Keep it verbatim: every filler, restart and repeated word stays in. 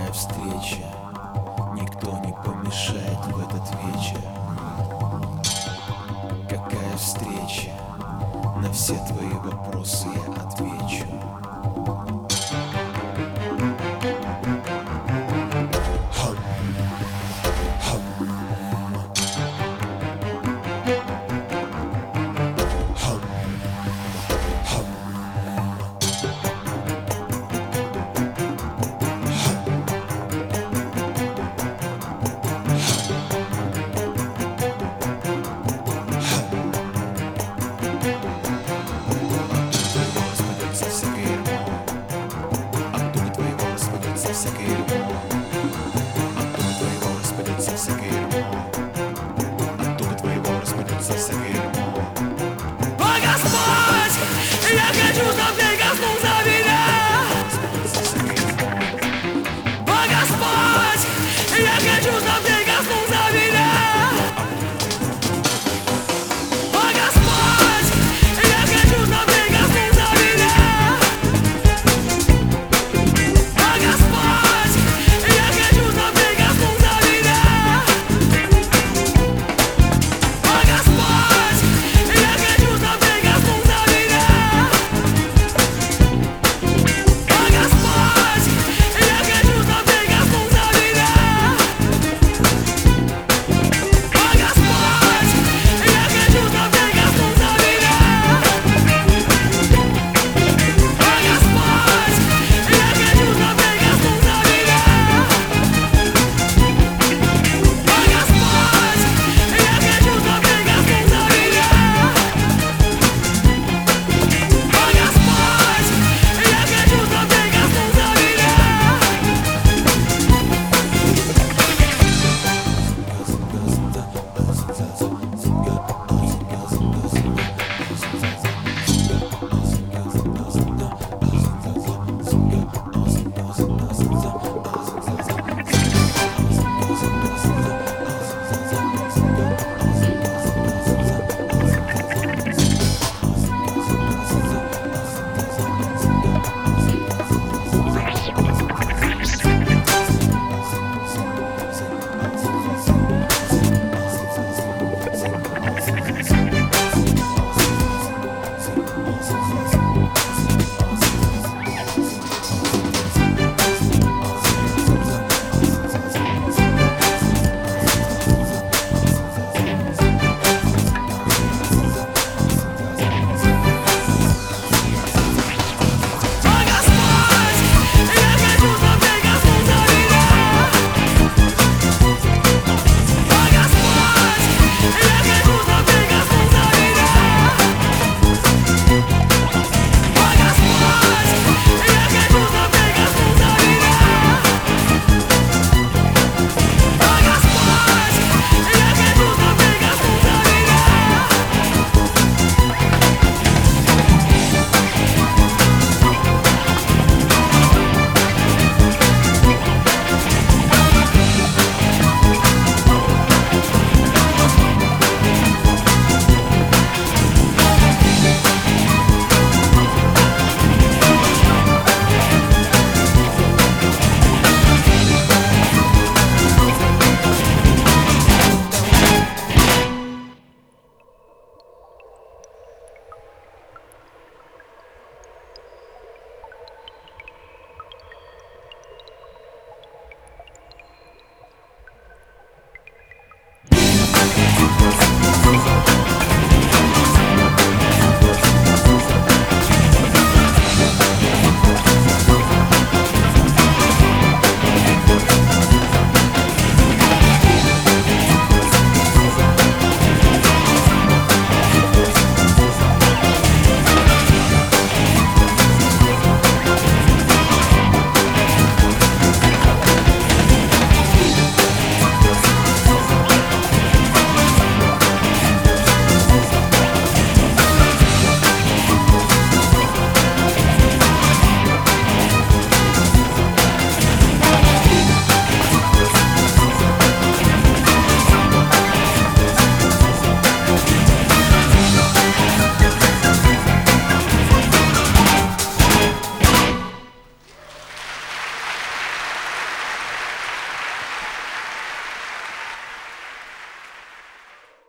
Какая встреча, никто не помешает в этот вечер. Какая встреча, на все твои вопросы я отвечу. О, Господь, я хочу, чтоб ты коснулся меня. О, Господь, я хочу, чтоб ты коснулся меня. О, Господь, я хочу, чтоб ты коснулся меня. О, Господь, я хочу, чтоб ты коснулся меня. О, Господь, я хочу, чтоб ты коснулся меня. О, Господь, я хочу, чтоб ты коснулся меня. О, Господь, я хочу, чтоб ты коснулся меня. О, Господь, я хочу, чтоб ты коснулся меня. О, Господь, я хочу, чтоб ты коснулся меня. О, Господь, я хочу, чтоб ты коснулся меня. Thank you.